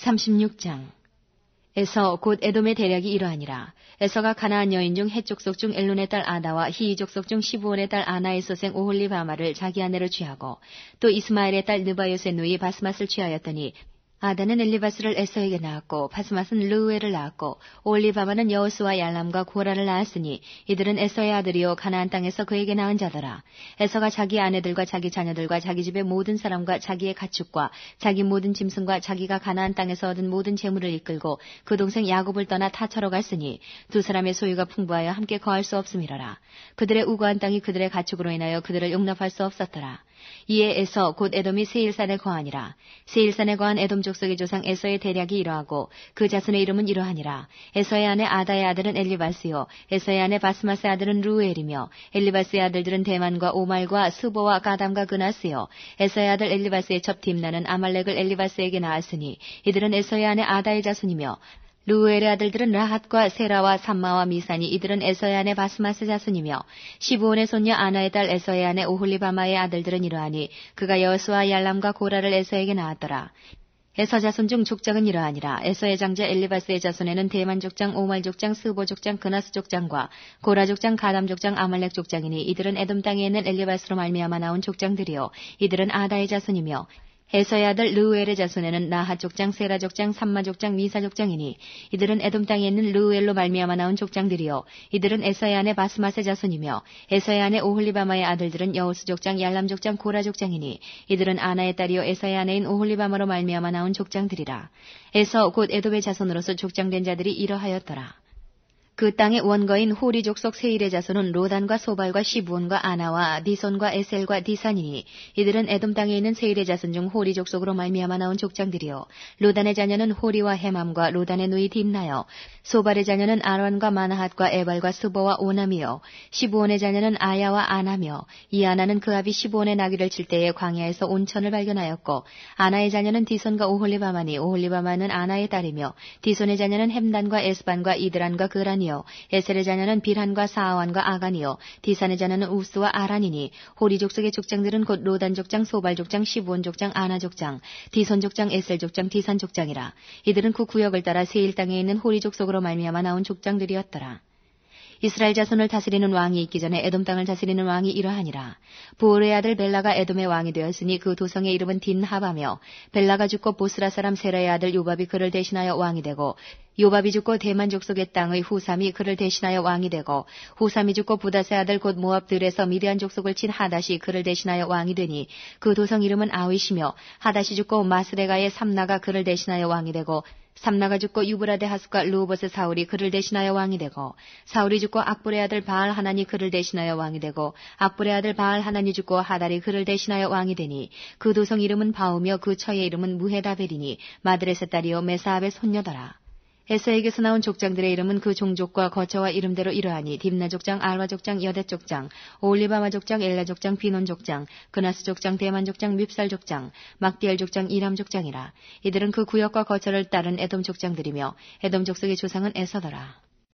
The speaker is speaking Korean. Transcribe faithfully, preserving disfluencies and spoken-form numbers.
삼십육 장. 에서 곧 에돔의 대략이 이러하니라. 에서가 가나안 여인 중 헷 족속 중 엘론의 딸 아다와 히이 족속 중 시브온의 딸 아나의 소생 오홀리바마를 자기 아내로 취하고 또 이스마엘의 딸 느바요스의 누이 바스맛을 취하였더니 아다는 엘리바스를 에서에게 낳았고 바스맛은 르우엘을 낳았고 오홀리바마는 여호수와 얄람과 고라를 낳았으니 이들은 에서의 아들이요 가나안 땅에서 그에게 낳은 자더라. 에서가 자기 아내들과 자기 자녀들과 자기 집의 모든 사람과 자기의 가축과 자기 모든 짐승과 자기가 가나안 땅에서 얻은 모든 재물을 이끌고 그 동생 야곱을 떠나 타처로 갔으니 두 사람의 소유가 풍부하여 함께 거할 수 없음이러라. 그들의 우거한 땅이 그들의 가축으로 인하여 그들을 용납할 수 없었더라. 이에 에서 곧 에돔이 세일산에 거하니라. 세일산에 거한 에돔 족속의 조상 에서의 대략이 이러하고 그 자손의 이름은 이러하니라. 에서의 아내 아다의 아들은 엘리바스요 에서의 아내 바스맛의 아들은 루엘이며 엘리바스의 아들들은 대만과 오말과 스보와 가담과 그나스요 에서의 아들 엘리바스의 첩 딥나는 아말렉을 엘리바스에게 낳았으니 이들은 에서의 아내 아다의 자손이며 루엘의 아들들은 라핫과 세라와 삼마와 미산이 이들은 에서의 아내 바스맛의 자손이며 시브온의 손녀 아나의 딸 에서의 아내 오홀리바마의 아들들은 이러하니 그가 여호수아 얄람과 고라를 에서에게 낳았더라. 에서 자손 중 족장은 이러하니라. 에서의 장자 엘리바스의 자손에는 대만 족장, 오말 족장, 스보 족장, 그나스 족장과 고라 족장, 가담 족장, 아말렉 족장이니 이들은 에돔 땅에 있는 엘리바스로 말미암아 나온 족장들이요 이들은 아다의 자손이며 에서의 아들 르우엘의 자손에는 나핫 족장, 세라 족장, 삼마 족장, 미사 족장이니 이들은 에돔 땅에 있는 르우엘로 말미암아 나온 족장들이요 이들은 에서의 아내 바스맛의 자손이며 에서의 아내 오홀리바마의 아들들은 여호수 족장, 얄람 족장, 고라 족장이니 이들은 아나의 딸이요 에서의 아내인 오홀리바마로 말미암아 나온 족장들이라. 에서 곧 에돔의 자손으로서 족장된 자들이 이러하였더라. 그 땅의 원거인 호리 족속 세일의 자손은 로단과 소발과 시브온과 아나와 디손과 에셀과 디산이니 이들은 에돔 땅에 있는 세일의 자손 중 호리 족속으로 말미암아 나온 족장들이요 로단의 자녀는 호리와 헤맘과 로단의 누이 딥나요 소발의 자녀는 아론과 마나핫과 에발과 스보와 오남이요 시브온의 자녀는 아야와 아나며 이 아나는 그 아비 시브온의 나귀를 칠 때에 광야에서 온천을 발견하였고 아나의 자녀는 디손과 오홀리바마니 오홀리바마는 아나의 딸이며 디손의 자녀는 햄단과 에스반과 이드란과 그란이요 에셀의 자녀는 빌한과 사아완과 아간이요 디산의 자녀는 우스와 아란이니 호리 족속의 족장들은 곧 로단 족장, 소발 족장, 시브온 족장, 아나 족장, 디손 족장, 에셀 족장, 디산 족장이라. 이들은 그 구역을 따라 세일 땅에 있는 호리 족속으로 말미암아 나온 족장들이었더라. 이스라엘 자손을 다스리는 왕이 있기 전에 에돔 땅을 다스리는 왕이 이러하니라. 보올의 아들 벨라가 에돔의 왕이 되었으니 그 도성의 이름은 딘하바며 벨라가 죽고 보스라 사람 세라의 아들 요밥이 그를 대신하여 왕이 되고 요밥이 죽고 대만 족속의 땅의 후삼이 그를 대신하여 왕이 되고 후삼이 죽고 부닷의 아들 곧 모압들에서 미디안 족속을 친 하닷이 그를 대신하여 왕이 되니 그 도성 이름은 아윗이며 하닷이 죽고 마스레가의 삼나가 그를 대신하여 왕이 되고 삼나가 죽고 유브라데 하스과 르호봇의 사울이 그를 대신하여 왕이 되고 사울이 죽고 악불의 아들 바알 하나니 그를 대신하여 왕이 되고 악불의 아들 바알 하나니 죽고 하달이 그를 대신하여 왕이 되니 그 도성 이름은 바우며 그 처의 이름은 무헤다벨이니 마드레세 딸이요 메사압의 손녀더라. 에서에게서 나온 족장들의 이름은 그 종족과 거처와 이름대로 이러하니 딥나 족장, 알와 족장, 여댓 족장, 오올리바마 족장, 엘라 족장, 비논 족장, 그나스 족장, 대만 족장, 밉살 족장, 막디엘 족장, 이람 족장이라. 이들은 그 구역과 거처를 따른 에돔 족장들이며 에돔 족속의 조상은 에서더라.